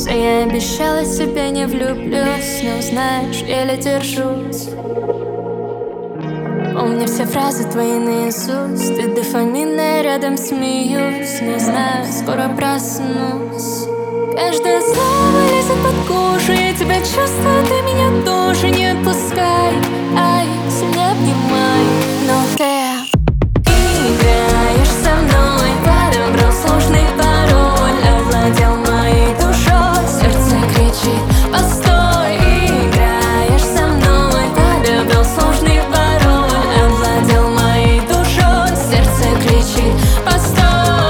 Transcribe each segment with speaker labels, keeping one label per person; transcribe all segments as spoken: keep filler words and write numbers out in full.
Speaker 1: Я обещала себе не влюблюсь, но знаешь, еле держусь. Помню все фразы твои наизусть, ты дофаминная, рядом смеюсь. Не знаю, скоро проснусь. Каждое слово лезет под кожу, я тебя чувствую, ты меня тоже. Не отпускай, ай, сильнее обнимай. Но ты играешь со мной, подобрал сложный пароль, овладел моей душой, сердце кричит постой. Играешь со мной, подобрал сложный пароль, овладел моей душой, сердце кричит постой.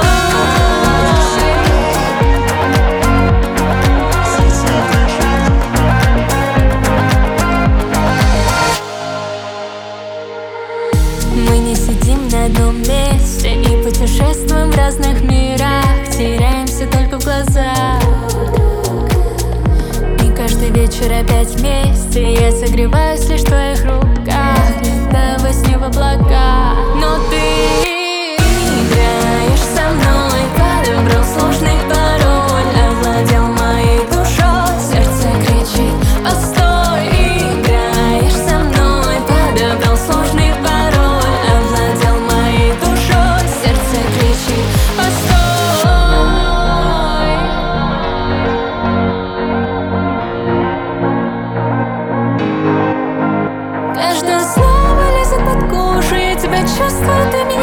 Speaker 1: Мы не сидим на одном месте и путешествуем в разных мирах, теряемся только в глазах. И каждый вечер опять вместе, я согреваюсь лишь в твоих руках, летаю во сне в облаках. Но ты играешь со мной, подобрал сложный пароль, овладел моей душой, сердце кричит постой. Играешь со мной, подобрал сложный пароль, овладел моей душой, сердце кричит постой. Каждое слово лезет под кожу, я тебя чувствую, ты меня